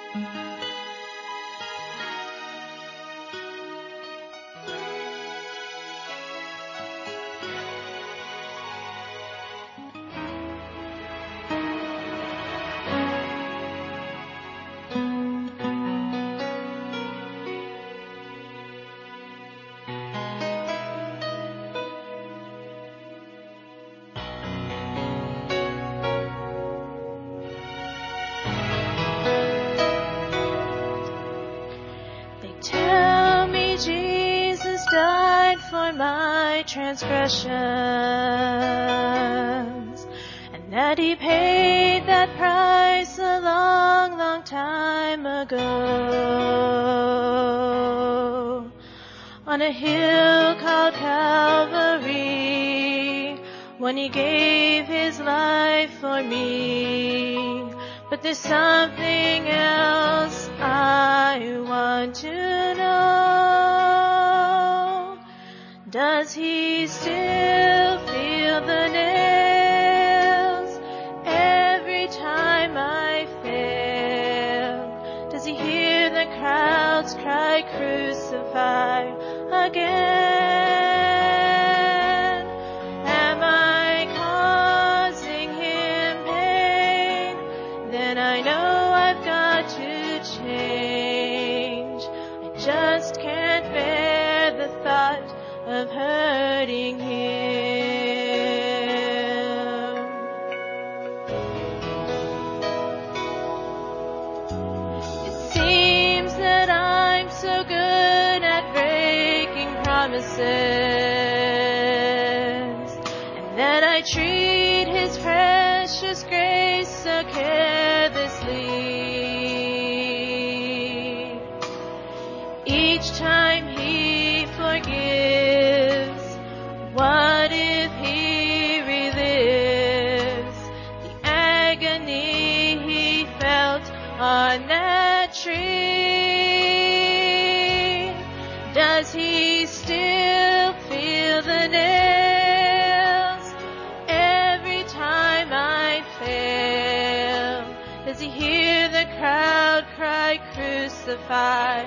Transgressions, and that he paid that price a long, long time ago on a hill called Calvary, when he gave his life for me. But there's something else I want to know. Does he still feel the nails every time I fail? Does he hear the crowds cry, crucify again? Am I causing him pain? Then I know I've got to change. I just can't bear the thought of hurting him. It seems that I'm so good at breaking promises, and that I treat his precious grace so carelessly. Each time he forgives, what if he relives the agony he felt on that tree? Does he still feel the nails every time I fail? Does he hear the crowd cry, crucify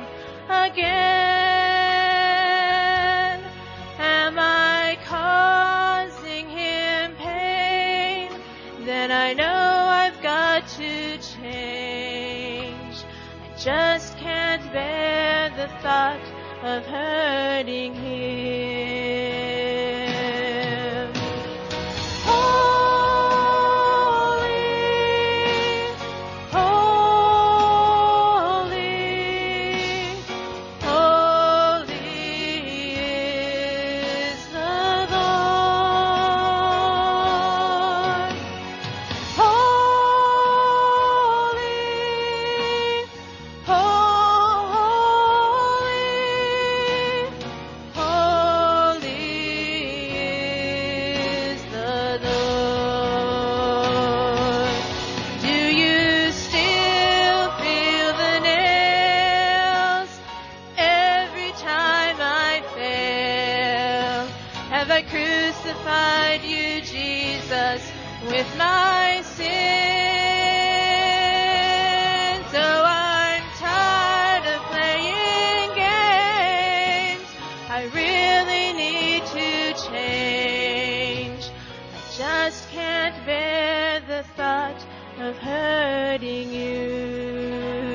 again? Am I causing him pain? Then I know I've got to change. I just can't bear the thought of hurting him. Holy, holy, holy is the Lord. Holy, holy, holy is the Lord. Do you still feel the nails every time I fail? Have I crucified you, Jesus, with my sins? Oh, I'm tired of playing games. I really need to change. I just can't bear the thought of hurting you.